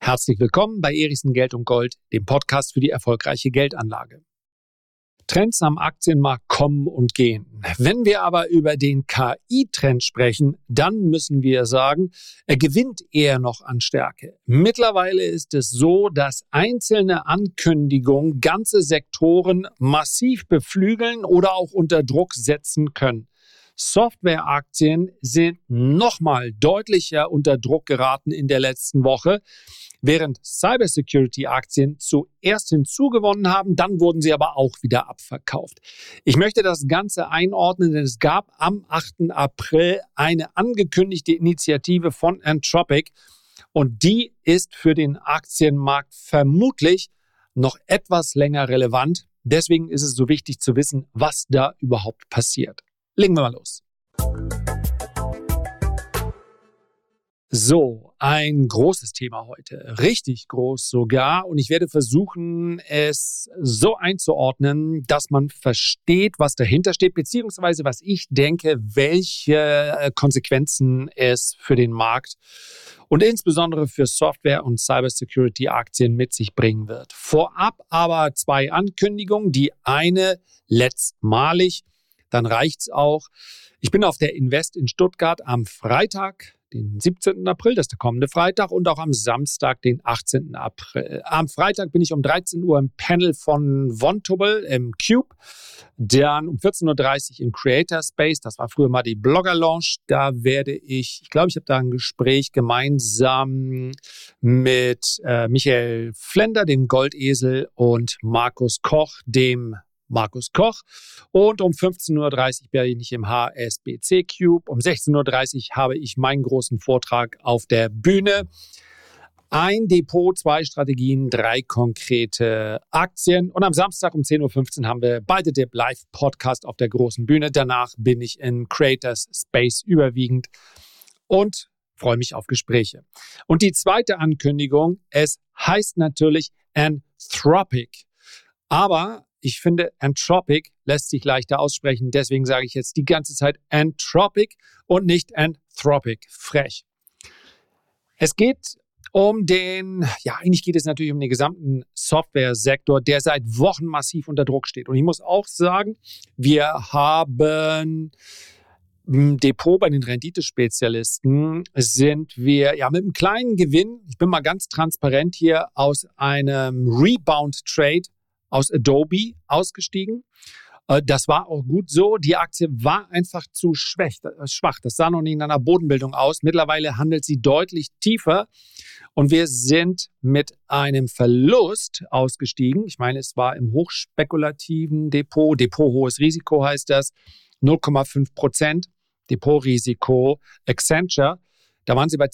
Herzlich willkommen bei Erichsen Geld und Gold, dem Podcast für die erfolgreiche Geldanlage. Trends am Aktienmarkt kommen und gehen. Wenn wir aber über den KI-Trend sprechen, dann müssen wir sagen, er gewinnt eher noch an Stärke. Mittlerweile ist es so, dass einzelne Ankündigungen ganze Sektoren massiv beflügeln oder auch unter Druck setzen können. Softwareaktien sind nochmal deutlicher unter Druck geraten in der letzten Woche, während Cybersecurity-Aktien zuerst hinzugewonnen haben, dann wurden sie aber auch wieder abverkauft. Ich möchte das Ganze einordnen, denn es gab am 8. April eine angekündigte Initiative von Anthropic und die ist für den Aktienmarkt vermutlich noch etwas länger relevant. Deswegen ist es so wichtig zu wissen, was da überhaupt passiert. Legen wir mal los. So, ein großes Thema heute, richtig groß sogar. Und ich werde versuchen, es so einzuordnen, dass man versteht, was dahinter steht, beziehungsweise was ich denke, welche Konsequenzen es für den Markt und insbesondere für Software- und Cybersecurity-Aktien mit sich bringen wird. Vorab aber 2 Ankündigungen. Die eine letztmalig, dann reicht's auch. Ich bin auf der Invest in Stuttgart am Freitag, den 17. April, das ist der kommende Freitag, und auch am Samstag, den 18. April. Am Freitag bin ich um 13 Uhr im Panel von Vontobel im Cube, dann um 14.30 Uhr im Creator Space, das war früher mal die Blogger Lounge, da werde ich glaube, ich habe da ein Gespräch gemeinsam mit Michael Flender, dem Goldesel, und Markus Koch, dem Markus Koch. Und um 15.30 Uhr bin ich im HSBC Cube. Um 16.30 Uhr habe ich meinen großen Vortrag auf der Bühne. Ein Depot, 2 Strategien, 3 konkrete Aktien. Und am Samstag um 10.15 Uhr haben wir beide den Live-Podcast auf der großen Bühne. Danach bin ich in Creators Space überwiegend und freue mich auf Gespräche. Und die zweite Ankündigung, es heißt natürlich Anthropic. Aber ich finde, Anthropic lässt sich leichter aussprechen. Deswegen sage ich jetzt die ganze Zeit Anthropic und nicht Anthropic. Frech. Es geht eigentlich geht es natürlich um den gesamten Software-Sektor, der seit Wochen massiv unter Druck steht. Und ich muss auch sagen, wir haben im Depot bei den Renditespezialisten sind wir mit einem kleinen Gewinn, ich bin mal ganz transparent hier, aus einem Rebound-Trade aus Adobe ausgestiegen. Das war auch gut so. Die Aktie war einfach zu schwach. Das sah noch nicht in einer Bodenbildung aus. Mittlerweile handelt sie deutlich tiefer und wir sind mit einem Verlust ausgestiegen. Ich meine, es war im hochspekulativen Depot hohes Risiko heißt das, 0,5%. Depotrisiko Accenture. Da waren sie bei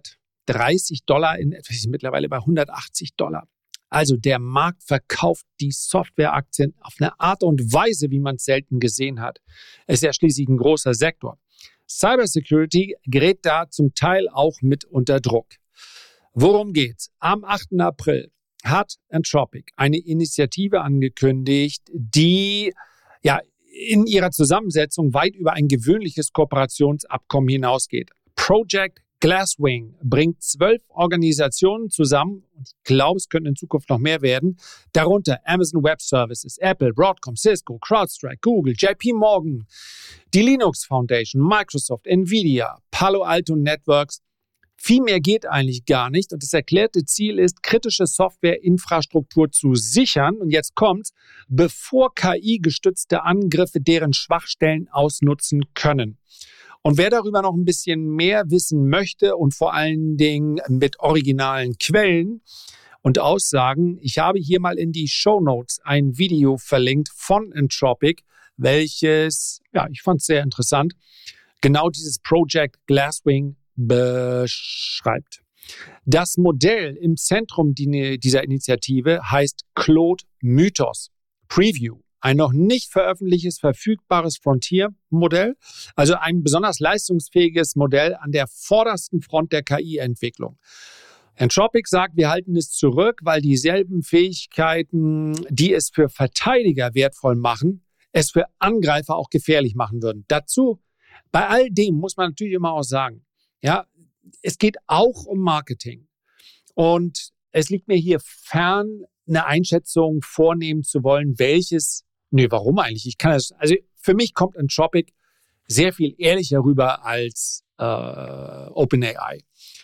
$230, mittlerweile bei $180. Also der Markt verkauft die Softwareaktien auf eine Art und Weise, wie man es selten gesehen hat. Es ist ja schließlich ein großer Sektor. Cybersecurity gerät da zum Teil auch mit unter Druck. Worum geht's? Am 8. April hat Anthropic eine Initiative angekündigt, die in ihrer Zusammensetzung weit über ein gewöhnliches Kooperationsabkommen hinausgeht. Project Glasswing bringt 12 Organisationen zusammen und ich glaube, es könnten in Zukunft noch mehr werden. Darunter Amazon Web Services, Apple, Broadcom, Cisco, CrowdStrike, Google, JP Morgan, die Linux Foundation, Microsoft, Nvidia, Palo Alto Networks. Viel mehr geht eigentlich gar nicht und das erklärte Ziel ist, kritische Softwareinfrastruktur zu sichern. Und jetzt kommt's, bevor KI-gestützte Angriffe deren Schwachstellen ausnutzen können. Und wer darüber noch ein bisschen mehr wissen möchte und vor allen Dingen mit originalen Quellen und Aussagen, ich habe hier mal in die Shownotes ein Video verlinkt von Anthropic, welches, ich fand es sehr interessant, genau dieses Project Glasswing beschreibt. Das Modell im Zentrum dieser Initiative heißt Claude Mythos Preview. Ein noch nicht veröffentlichtes, verfügbares Frontier-Modell, also ein besonders leistungsfähiges Modell an der vordersten Front der KI-Entwicklung. Anthropic sagt, wir halten es zurück, weil dieselben Fähigkeiten, die es für Verteidiger wertvoll machen, es für Angreifer auch gefährlich machen würden. Dazu, bei all dem muss man natürlich immer auch sagen, es geht auch um Marketing. Und es liegt mir hier fern, eine Einschätzung vornehmen zu wollen, warum eigentlich? Also für mich kommt Anthropic sehr viel ehrlicher rüber als OpenAI.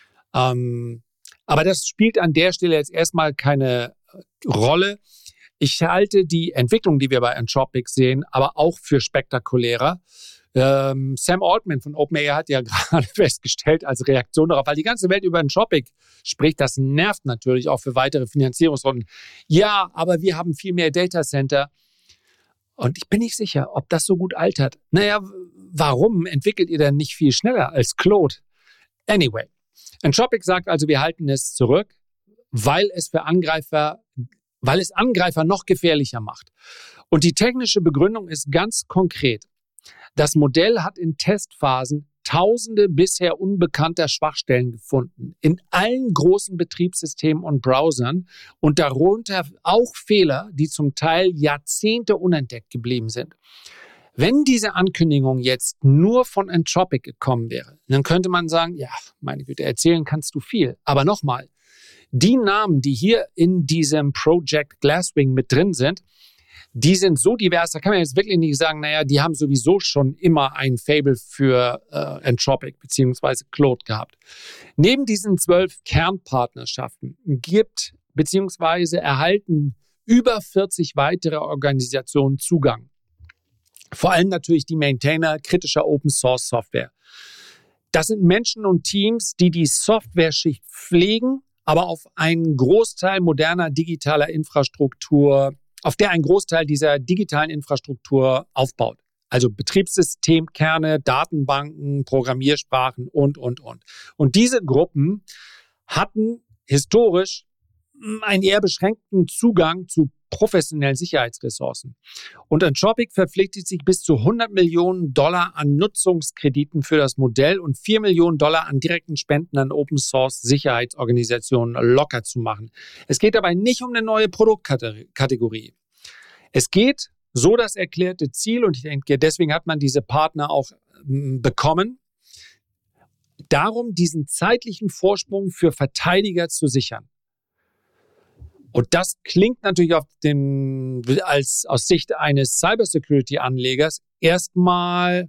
Aber das spielt an der Stelle jetzt erstmal keine Rolle. Ich halte die Entwicklung, die wir bei Anthropic sehen, aber auch für spektakulärer. Sam Altman von OpenAI hat ja gerade festgestellt als Reaktion darauf, weil die ganze Welt über Anthropic spricht, das nervt natürlich auch für weitere Finanzierungsrunden. Ja, aber wir haben viel mehr Datacenter. Und ich bin nicht sicher, ob das so gut altert. Naja, warum entwickelt ihr denn nicht viel schneller als Claude? Anyway, Anthropic sagt also, wir halten es zurück, weil es Angreifer noch gefährlicher macht. Und die technische Begründung ist ganz konkret. Das Modell hat in Testphasen Tausende bisher unbekannter Schwachstellen gefunden in allen großen Betriebssystemen und Browsern und darunter auch Fehler, die zum Teil Jahrzehnte unentdeckt geblieben sind. Wenn diese Ankündigung jetzt nur von Anthropic gekommen wäre, dann könnte man sagen, ja, meine Güte, erzählen kannst du viel. Aber nochmal, die Namen, die hier in diesem Project Glasswing mit drin sind, die sind so divers, da kann man jetzt wirklich nicht sagen, naja, die haben sowieso schon immer ein Faible für Anthropic bzw. Claude gehabt. Neben diesen 12 Kernpartnerschaften gibt bzw. erhalten über 40 weitere Organisationen Zugang. Vor allem natürlich die Maintainer kritischer Open-Source-Software. Das sind Menschen und Teams, die die Software-Schicht pflegen, aber auf einen Großteil moderner digitaler Infrastruktur, auf der ein Großteil dieser digitalen Infrastruktur aufbaut. Also Betriebssystemkerne, Datenbanken, Programmiersprachen und. Und diese Gruppen hatten historisch einen eher beschränkten Zugang zu professionellen Sicherheitsressourcen. Und Anthropic verpflichtet sich bis zu $100 Millionen an Nutzungskrediten für das Modell und $4 Millionen an direkten Spenden an Open-Source-Sicherheitsorganisationen locker zu machen. Es geht dabei nicht um eine neue Produktkategorie. Es geht, so das erklärte Ziel, und ich denke, deswegen hat man diese Partner auch bekommen, darum, diesen zeitlichen Vorsprung für Verteidiger zu sichern. Und das klingt natürlich aus Sicht eines Cybersecurity-Anlegers erstmal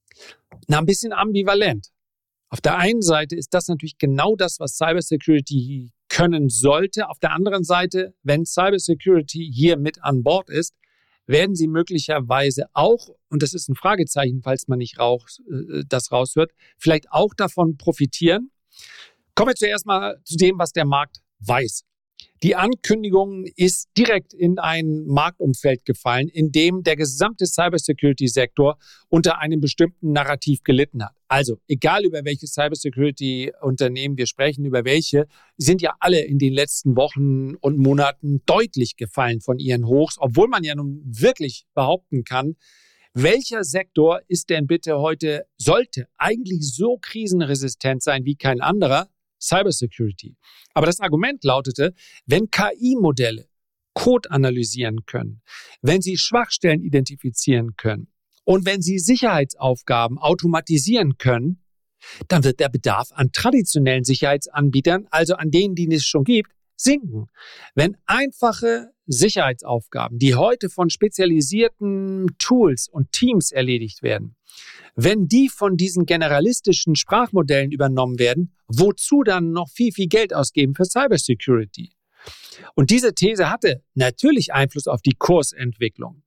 ein bisschen ambivalent. Auf der einen Seite ist das natürlich genau das, was Cybersecurity können sollte. Auf der anderen Seite, wenn Cybersecurity hier mit an Bord ist, werden sie möglicherweise auch, und das ist ein Fragezeichen, falls man nicht das raushört, vielleicht auch davon profitieren. Kommen wir zuerst mal zu dem, was der Markt weiß. Die Ankündigung ist direkt in ein Marktumfeld gefallen, in dem der gesamte Cybersecurity-Sektor unter einem bestimmten Narrativ gelitten hat. Also egal über welche Cybersecurity-Unternehmen wir sprechen, über welche, sind ja alle in den letzten Wochen und Monaten deutlich gefallen von ihren Hochs, obwohl man ja nun wirklich behaupten kann, welcher Sektor ist denn bitte heute, sollte eigentlich so krisenresistent sein wie kein anderer? Cybersecurity. Aber das Argument lautete, wenn KI-Modelle Code analysieren können, wenn sie Schwachstellen identifizieren können und wenn sie Sicherheitsaufgaben automatisieren können, dann wird der Bedarf an traditionellen Sicherheitsanbietern, also an denen, die es schon gibt, sinken. Wenn einfache Sicherheitsaufgaben, die heute von spezialisierten Tools und Teams erledigt werden, wenn die von diesen generalistischen Sprachmodellen übernommen werden, wozu dann noch viel, viel Geld ausgeben für Cybersecurity? Und diese These hatte natürlich Einfluss auf die Kursentwicklung.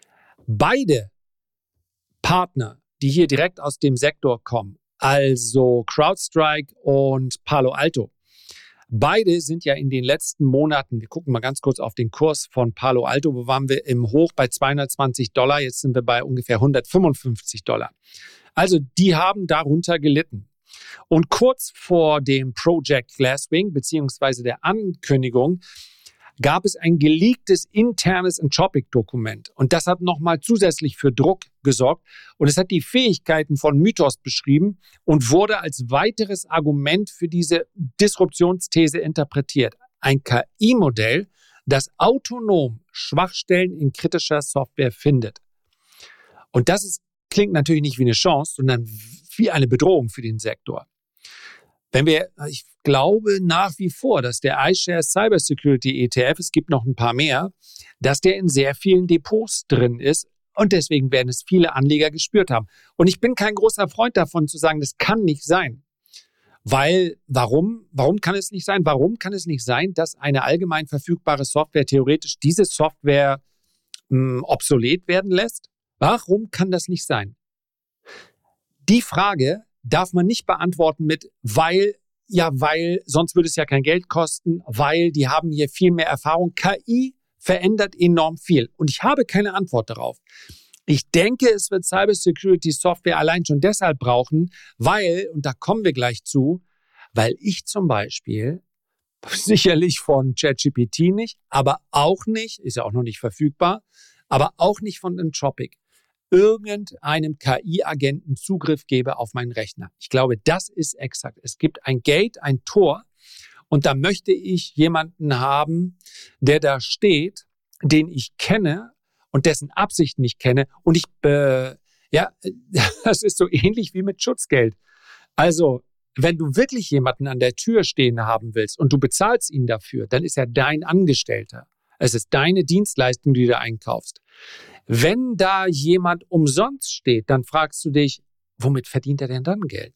Beide Partner, die hier direkt aus dem Sektor kommen, also CrowdStrike und Palo Alto, beide sind ja in den letzten Monaten, wir gucken mal ganz kurz auf den Kurs von Palo Alto, wo waren wir im Hoch bei $220, jetzt sind wir bei ungefähr $155. Also die haben darunter gelitten. Und kurz vor dem Project Glasswing beziehungsweise der Ankündigung gab es ein geleaktes internes Anthropic-Dokument. Und das hat nochmal zusätzlich für Druck gesorgt. Und es hat die Fähigkeiten von Mythos beschrieben und wurde als weiteres Argument für diese Disruptionsthese interpretiert. Ein KI-Modell, das autonom Schwachstellen in kritischer Software findet. Und das klingt natürlich nicht wie eine Chance, sondern wie eine Bedrohung für den Sektor. Ich glaube nach wie vor, dass der iShares Cybersecurity ETF, es gibt noch ein paar mehr, dass der in sehr vielen Depots drin ist und deswegen werden es viele Anleger gespürt haben. Und ich bin kein großer Freund davon zu sagen, das kann nicht sein. Weil, warum kann es nicht sein? Warum kann es nicht sein, dass eine allgemein verfügbare Software theoretisch diese Software obsolet werden lässt? Warum kann das nicht sein? Die Frage darf man nicht beantworten mit, weil, sonst würde es ja kein Geld kosten, weil die haben hier viel mehr Erfahrung. KI verändert enorm viel und ich habe keine Antwort darauf. Ich denke, es wird Cybersecurity-Software allein schon deshalb brauchen, weil, und da kommen wir gleich zu, weil ich zum Beispiel, sicherlich von ChatGPT nicht, aber auch nicht, ist ja auch noch nicht verfügbar, aber auch nicht von Anthropic, irgendeinem KI-Agenten Zugriff gebe auf meinen Rechner. Ich glaube, das ist exakt. Es gibt ein Gate, ein Tor und da möchte ich jemanden haben, der da steht, den ich kenne und dessen Absichten ich kenne und das ist so ähnlich wie mit Schutzgeld. Also, wenn du wirklich jemanden an der Tür stehen haben willst und du bezahlst ihn dafür, dann ist er dein Angestellter. Es ist deine Dienstleistung, die du einkaufst. Wenn da jemand umsonst steht, dann fragst du dich, womit verdient er denn dann Geld?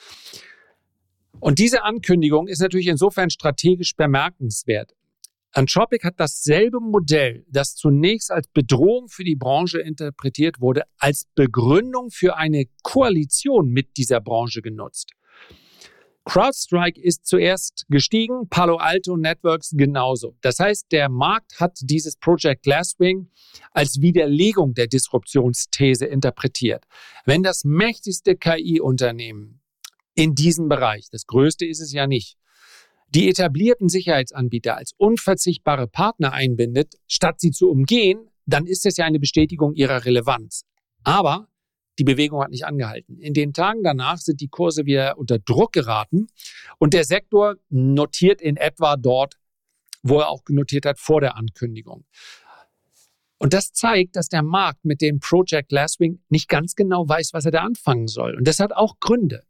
Und diese Ankündigung ist natürlich insofern strategisch bemerkenswert. Anthropic hat dasselbe Modell, das zunächst als Bedrohung für die Branche interpretiert wurde, als Begründung für eine Koalition mit dieser Branche genutzt. CrowdStrike ist zuerst gestiegen, Palo Alto Networks genauso. Das heißt, der Markt hat dieses Project Glasswing als Widerlegung der Disruptionsthese interpretiert. Wenn das mächtigste KI-Unternehmen in diesem Bereich, das größte ist es ja nicht, die etablierten Sicherheitsanbieter als unverzichtbare Partner einbindet, statt sie zu umgehen, dann ist es ja eine Bestätigung ihrer Relevanz. Aber die Bewegung hat nicht angehalten. In den Tagen danach sind die Kurse wieder unter Druck geraten und der Sektor notiert in etwa dort, wo er auch notiert hat vor der Ankündigung. Und das zeigt, dass der Markt mit dem Project Glasswing nicht ganz genau weiß, was er da anfangen soll. Und das hat auch Gründe.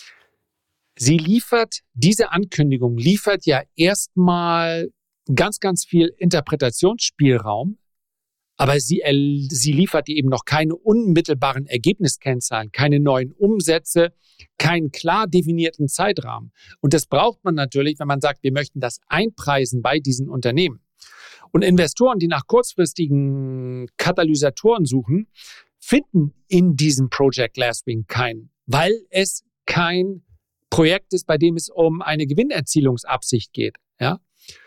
Diese Ankündigung liefert ja erstmal ganz, ganz viel Interpretationsspielraum, aber sie liefert eben noch keine unmittelbaren Ergebniskennzahlen, keine neuen Umsätze, keinen klar definierten Zeitrahmen. Und das braucht man natürlich, wenn man sagt, wir möchten das einpreisen bei diesen Unternehmen. Und Investoren, die nach kurzfristigen Katalysatoren suchen, finden in diesem Project Glasswing keinen, weil es kein Projekt ist, bei dem es um eine Gewinnerzielungsabsicht geht. Ja?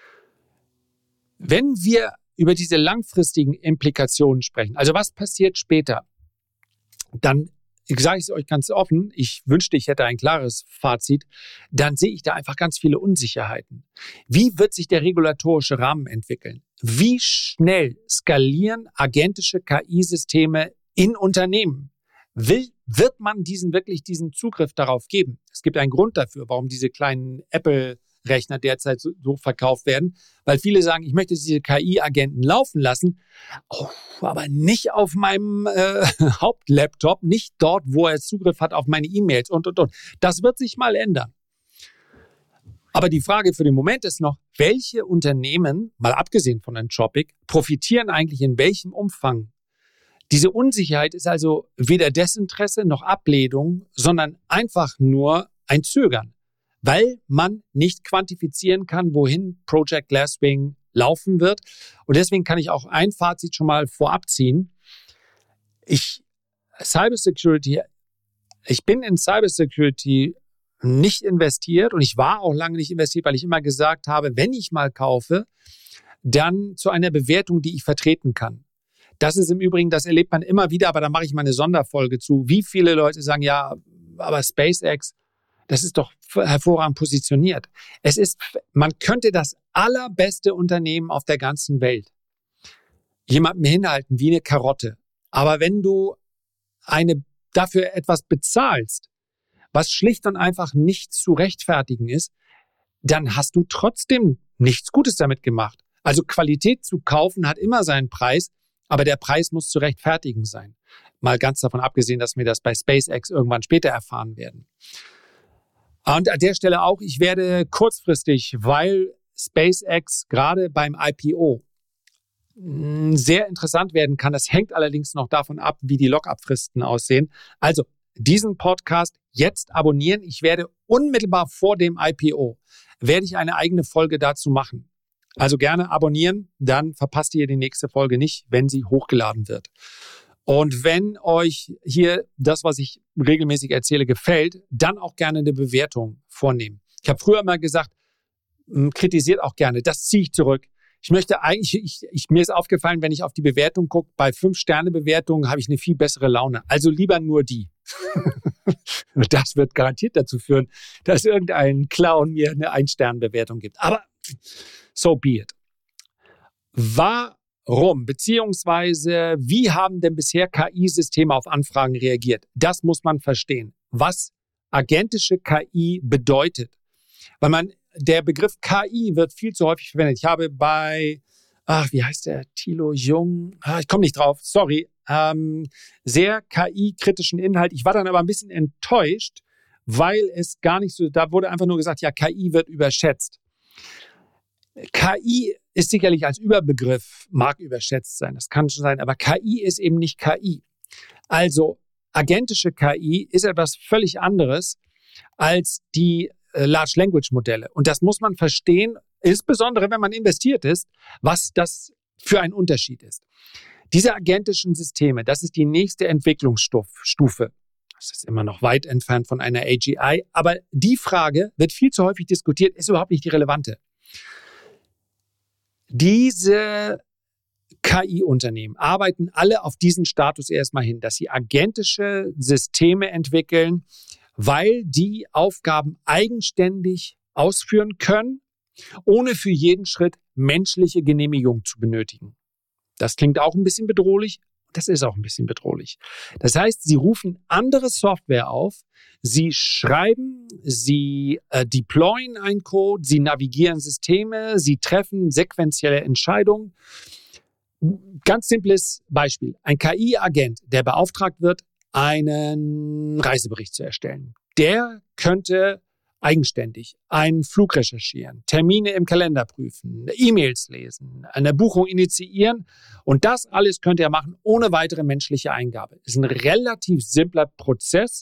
Wenn wir über diese langfristigen Implikationen sprechen, also was passiert später, dann sage ich es euch ganz offen, ich wünschte, ich hätte ein klares Fazit, dann sehe ich da einfach ganz viele Unsicherheiten. Wie wird sich der regulatorische Rahmen entwickeln? Wie schnell skalieren agentische KI-Systeme in Unternehmen? Wird man diesen Zugriff darauf geben? Es gibt einen Grund dafür, warum diese kleinen Apple-Rechner derzeit so verkauft werden, weil viele sagen, ich möchte diese KI-Agenten laufen lassen, aber nicht auf meinem Hauptlaptop, nicht dort, wo er Zugriff hat auf meine E-Mails und. Das wird sich mal ändern. Aber die Frage für den Moment ist noch, welche Unternehmen, mal abgesehen von Anthropic, profitieren eigentlich in welchem Umfang? Diese Unsicherheit ist also weder Desinteresse noch Ablehnung, sondern einfach nur ein Zögern, weil man nicht quantifizieren kann, wohin Project Glasswing laufen wird. Und deswegen kann ich auch ein Fazit schon mal vorab ziehen. Ich bin in Cybersecurity nicht investiert und ich war auch lange nicht investiert, weil ich immer gesagt habe, wenn ich mal kaufe, dann zu einer Bewertung, die ich vertreten kann. Das ist im Übrigen, das erlebt man immer wieder, aber da mache ich mal eine Sonderfolge zu. Wie viele Leute sagen, ja, aber SpaceX, das ist doch hervorragend positioniert. Man könnte das allerbeste Unternehmen auf der ganzen Welt jemandem hinhalten wie eine Karotte. Aber wenn du dafür etwas bezahlst, was schlicht und einfach nicht zu rechtfertigen ist, dann hast du trotzdem nichts Gutes damit gemacht. Also Qualität zu kaufen hat immer seinen Preis, aber der Preis muss zu rechtfertigen sein. Mal ganz davon abgesehen, dass wir das bei SpaceX irgendwann später erfahren werden. Und an der Stelle auch, ich werde kurzfristig, weil SpaceX gerade beim IPO sehr interessant werden kann. Das hängt allerdings noch davon ab, wie die Lock-up-Fristen aussehen. Also diesen Podcast jetzt abonnieren. Ich werde unmittelbar vor dem IPO, werde ich eine eigene Folge dazu machen. Also gerne abonnieren, dann verpasst ihr die nächste Folge nicht, wenn sie hochgeladen wird. Und wenn euch hier das, was ich regelmäßig erzähle, gefällt, dann auch gerne eine Bewertung vornehmen. Ich habe früher mal gesagt, kritisiert auch gerne. Das ziehe ich zurück. Ich möchte eigentlich, mir ist aufgefallen, wenn ich auf die Bewertung gucke, bei 5-Sterne-Bewertungen habe ich eine viel bessere Laune. Also lieber nur die. Das wird garantiert dazu führen, dass irgendein Clown mir eine 1-Sterne-Bewertung gibt. Aber so be it. Warum, beziehungsweise wie haben denn bisher KI-Systeme auf Anfragen reagiert? Das muss man verstehen, was agentische KI bedeutet. Weil der Begriff KI wird viel zu häufig verwendet. Ich habe bei, wie heißt der, Thilo Jung, ich komme nicht drauf, sorry, sehr KI-kritischen Inhalt. Ich war dann aber ein bisschen enttäuscht, weil es gar nicht so, da wurde einfach nur gesagt, ja, KI wird überschätzt. KI ist sicherlich als Überbegriff, mag überschätzt sein, das kann schon sein, aber KI ist eben nicht KI. Also agentische KI ist etwas völlig anderes als die Large Language Modelle. Und das muss man verstehen, insbesondere wenn man investiert ist, was das für ein Unterschied ist. Diese agentischen Systeme, das ist die nächste Entwicklungsstufe. Das ist immer noch weit entfernt von einer AGI, aber die Frage wird viel zu häufig diskutiert, ist überhaupt nicht die relevante. Diese KI-Unternehmen arbeiten alle auf diesen Status erstmal hin, dass sie agentische Systeme entwickeln, weil die Aufgaben eigenständig ausführen können, ohne für jeden Schritt menschliche Genehmigung zu benötigen. Das klingt auch ein bisschen bedrohlich, das ist auch ein bisschen bedrohlich. Das heißt, sie rufen andere Software auf, sie schreiben, sie deployen einen Code, sie navigieren Systeme, sie treffen sequentielle Entscheidungen. Ganz simples Beispiel. Ein KI-Agent, der beauftragt wird, einen Reisebericht zu erstellen. Der könnte eigenständig einen Flug recherchieren, Termine im Kalender prüfen, E-Mails lesen, eine Buchung initiieren und das alles könnte er machen ohne weitere menschliche Eingabe. Das ist ein relativ simpler Prozess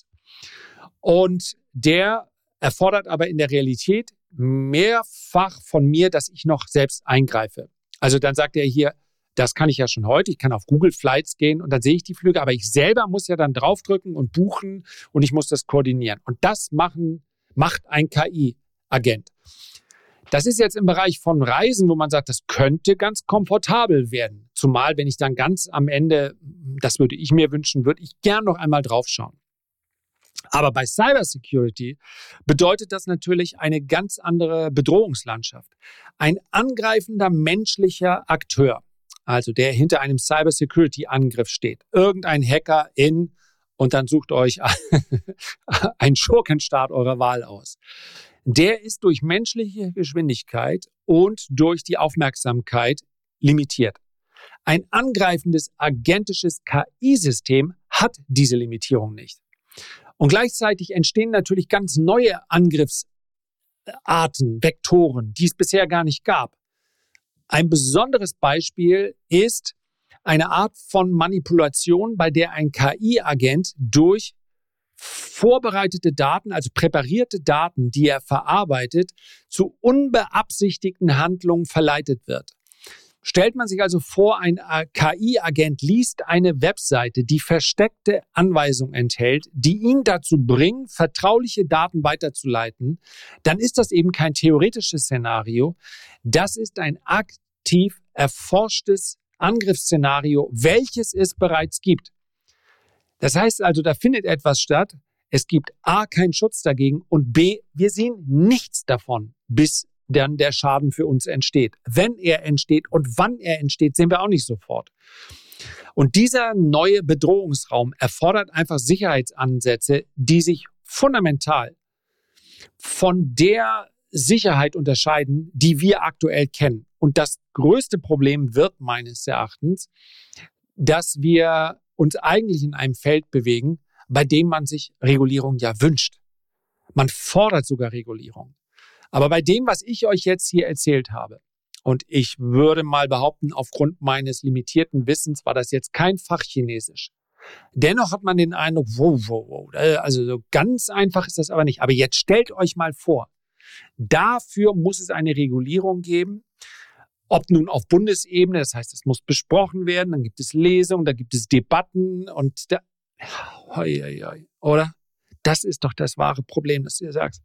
und der erfordert aber in der Realität mehrfach von mir, dass ich noch selbst eingreife. Also dann sagt er hier, das kann ich ja schon heute. Ich kann auf Google Flights gehen und dann sehe ich die Flüge. Aber ich selber muss ja dann draufdrücken und buchen und ich muss das koordinieren. Und das macht ein KI-Agent. Das ist jetzt im Bereich von Reisen, wo man sagt, das könnte ganz komfortabel werden. Zumal, wenn ich dann ganz am Ende, das würde ich mir wünschen, würde ich gern noch einmal draufschauen. Aber bei Cybersecurity bedeutet das natürlich eine ganz andere Bedrohungslandschaft. Ein angreifender menschlicher Akteur, also der hinter einem Cybersecurity-Angriff steht. Irgendein Hacker und dann sucht euch einen Schurkenstaat eurer Wahl aus. Der ist durch menschliche Geschwindigkeit und durch die Aufmerksamkeit limitiert. Ein angreifendes agentisches KI-System hat diese Limitierung nicht. Und gleichzeitig entstehen natürlich ganz neue Angriffsarten, Vektoren, die es bisher gar nicht gab. Ein besonderes Beispiel ist eine Art von Manipulation, bei der ein KI-Agent durch vorbereitete Daten, also präparierte Daten, die er verarbeitet, zu unbeabsichtigten Handlungen verleitet wird. Stellt man sich also vor, ein KI-Agent liest eine Webseite, die versteckte Anweisungen enthält, die ihn dazu bringen, vertrauliche Daten weiterzuleiten, dann ist das eben kein theoretisches Szenario. Das ist ein aktiv erforschtes Angriffsszenario, welches es bereits gibt. Das heißt also, da findet etwas statt. Es gibt A, keinen Schutz dagegen und B, wir sehen nichts davon, bis dann der Schaden für uns entsteht. Wenn er entsteht und wann er entsteht, sehen wir auch nicht sofort. Und dieser neue Bedrohungsraum erfordert einfach Sicherheitsansätze, die sich fundamental von der Sicherheit unterscheiden, die wir aktuell kennen. Und das größte Problem wird meines Erachtens, dass wir uns eigentlich in einem Feld bewegen, bei dem man sich Regulierung ja wünscht. Man fordert sogar Regulierung. Aber bei dem, was ich euch jetzt hier erzählt habe, und ich würde mal behaupten, aufgrund meines limitierten Wissens war das jetzt kein Fachchinesisch. Dennoch hat man den Eindruck, also so ganz einfach ist das aber nicht. Aber jetzt stellt euch mal vor, dafür muss es eine Regulierung geben, ob nun auf Bundesebene, das heißt, es muss besprochen werden, dann gibt es Lesungen, da gibt es Debatten und oder? Das ist doch das wahre Problem, dass du dir sagst.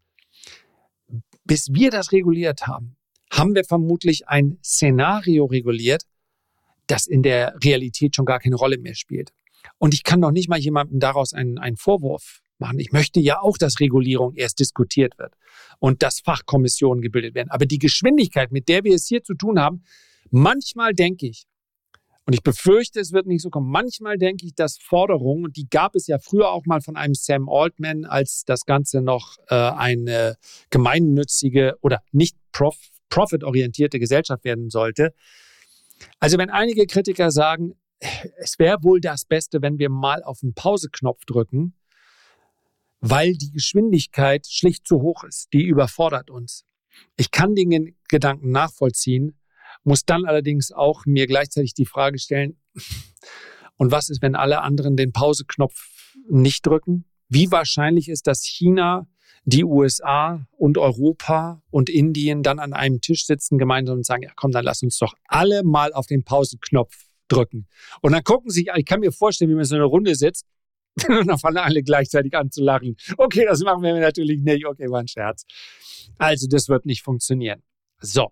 Bis wir das reguliert haben, haben wir vermutlich ein Szenario reguliert, das in der Realität schon gar keine Rolle mehr spielt. Und ich kann doch nicht mal jemandem daraus einen Vorwurf machen. Ich möchte ja auch, dass Regulierung erst diskutiert wird und dass Fachkommissionen gebildet werden. Aber die Geschwindigkeit, mit der wir es hier zu tun haben, manchmal denke ich, und ich befürchte, es wird nicht so kommen, manchmal denke ich, dass Forderungen, und die gab es ja früher auch mal von einem Sam Altman, als das Ganze noch eine gemeinnützige oder nicht profitorientierte Gesellschaft werden sollte. Also wenn einige Kritiker sagen, es wäre wohl das Beste, wenn wir mal auf den Pauseknopf drücken, weil die Geschwindigkeit schlicht zu hoch ist. Die überfordert uns. Ich kann den Gedanken nachvollziehen, muss dann allerdings auch mir gleichzeitig die Frage stellen, und was ist, wenn alle anderen den Pauseknopf nicht drücken? Wie wahrscheinlich ist, dass China, die USA und Europa und Indien dann an einem Tisch sitzen gemeinsam und sagen, ja komm, dann lass uns doch alle mal auf den Pauseknopf drücken. Und dann gucken sich, ich kann mir vorstellen, wie man so eine Runde sitzt und dann fangen alle gleichzeitig an zu lachen. Okay, das machen wir natürlich nicht. Okay, war ein Scherz. Also das wird nicht funktionieren. So,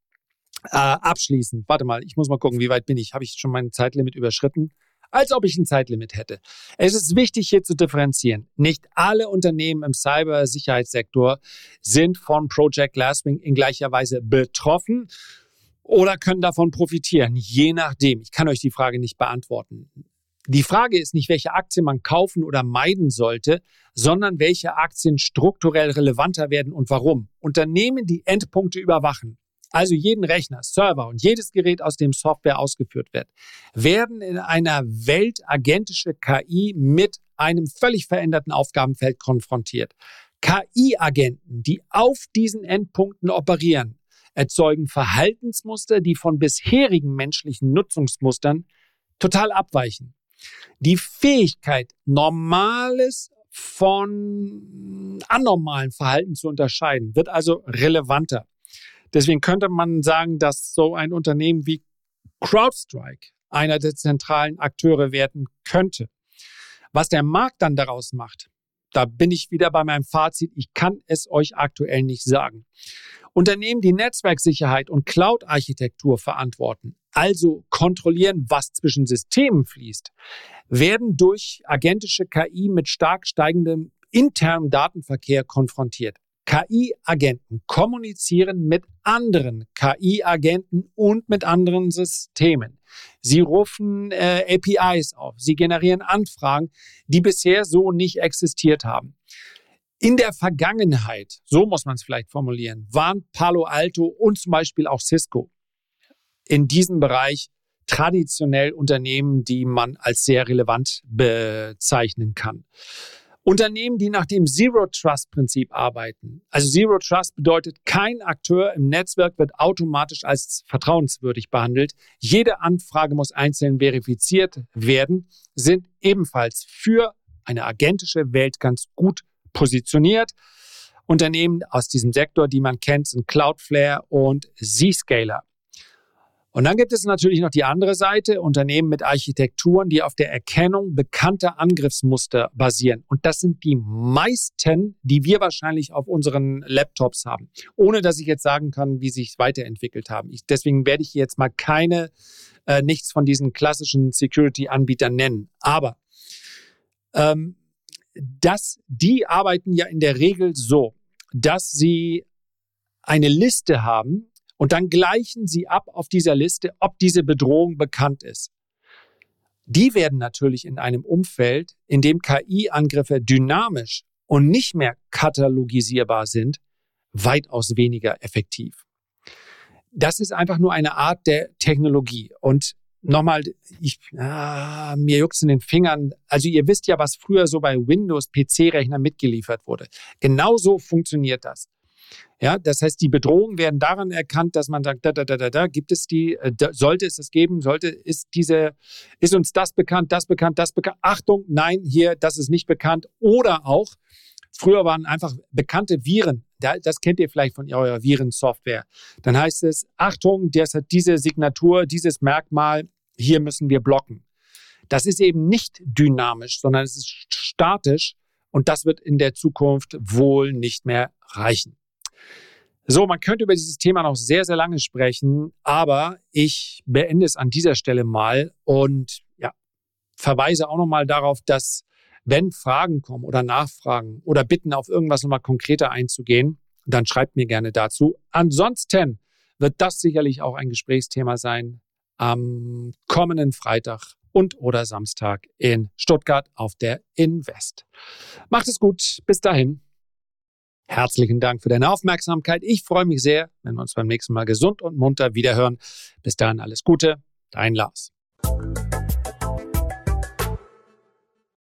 abschließend, warte mal, ich muss mal gucken, wie weit bin ich? Habe ich schon mein Zeitlimit überschritten? Als ob ich ein Zeitlimit hätte. Es ist wichtig, hier zu differenzieren. Nicht alle Unternehmen im Cybersicherheitssektor sind von Project Glasswing in gleicher Weise betroffen oder können davon profitieren, je nachdem. Ich kann euch die Frage nicht beantworten. Die Frage ist nicht, welche Aktien man kaufen oder meiden sollte, sondern welche Aktien strukturell relevanter werden und warum. Unternehmen, die Endpunkte überwachen, also jeden Rechner, Server und jedes Gerät, aus dem Software ausgeführt wird, werden in einer Welt agentische KI mit einem völlig veränderten Aufgabenfeld konfrontiert. KI-Agenten, die auf diesen Endpunkten operieren, erzeugen Verhaltensmuster, die von bisherigen menschlichen Nutzungsmustern total abweichen. Die Fähigkeit, Normales von anormalen Verhalten zu unterscheiden, wird also relevanter. Deswegen könnte man sagen, dass so ein Unternehmen wie CrowdStrike einer der zentralen Akteure werden könnte. Was der Markt dann daraus macht, da bin ich wieder bei meinem Fazit, ich kann es euch aktuell nicht sagen. Unternehmen, die Netzwerksicherheit und Cloud-Architektur verantworten, also kontrollieren, was zwischen Systemen fließt, werden durch agentische KI mit stark steigendem internen Datenverkehr konfrontiert. KI-Agenten kommunizieren mit anderen KI-Agenten und mit anderen Systemen. Sie rufen APIs auf, sie generieren Anfragen, die bisher so nicht existiert haben. In der Vergangenheit, so muss man es vielleicht formulieren, waren Palo Alto und zum Beispiel auch Cisco in diesem Bereich traditionell Unternehmen, die man als sehr relevant bezeichnen kann. Unternehmen, die nach dem Zero-Trust-Prinzip arbeiten. Also Zero Trust bedeutet, kein Akteur im Netzwerk wird automatisch als vertrauenswürdig behandelt. Jede Anfrage muss einzeln verifiziert werden, sind ebenfalls für eine agentische Welt ganz gut positioniert. Unternehmen aus diesem Sektor, die man kennt, sind Cloudflare und Zscaler. Und dann gibt es natürlich noch die andere Seite, Unternehmen mit Architekturen, die auf der Erkennung bekannter Angriffsmuster basieren. Und das sind die meisten, die wir wahrscheinlich auf unseren Laptops haben. Ohne dass ich jetzt sagen kann, wie sich weiterentwickelt haben. Deswegen werde ich hier jetzt mal nichts von diesen klassischen Security-Anbietern nennen. Aber die arbeiten ja in der Regel so, dass sie eine Liste haben, und dann gleichen sie ab auf dieser Liste, ob diese Bedrohung bekannt ist. Die werden natürlich in einem Umfeld, in dem KI-Angriffe dynamisch und nicht mehr katalogisierbar sind, weitaus weniger effektiv. Das ist einfach nur eine Art der Technologie. Und nochmal, mir juckt's in den Fingern. Also ihr wisst ja, was früher so bei Windows-PC-Rechnern mitgeliefert wurde. Genauso funktioniert das. Ja, das heißt, die Bedrohungen werden daran erkannt, dass man sagt, gibt es die, sollte es das geben, ist uns das bekannt, das bekannt, das bekannt. Achtung, nein, hier, das ist nicht bekannt. Oder auch, früher waren einfach bekannte Viren, das kennt ihr vielleicht von eurer Virensoftware. Dann heißt es, Achtung, das hat diese Signatur, dieses Merkmal, hier müssen wir blocken. Das ist eben nicht dynamisch, sondern es ist statisch und das wird in der Zukunft wohl nicht mehr reichen. So, man könnte über dieses Thema noch sehr, sehr lange sprechen, aber ich beende es an dieser Stelle mal und verweise auch nochmal darauf, dass wenn Fragen kommen oder Nachfragen oder Bitten auf irgendwas nochmal konkreter einzugehen, dann schreibt mir gerne dazu. Ansonsten wird das sicherlich auch ein Gesprächsthema sein am kommenden Freitag und oder Samstag in Stuttgart auf der Invest. Macht es gut, bis dahin. Herzlichen Dank für deine Aufmerksamkeit. Ich freue mich sehr, wenn wir uns beim nächsten Mal gesund und munter wiederhören. Bis dahin alles Gute, dein Lars.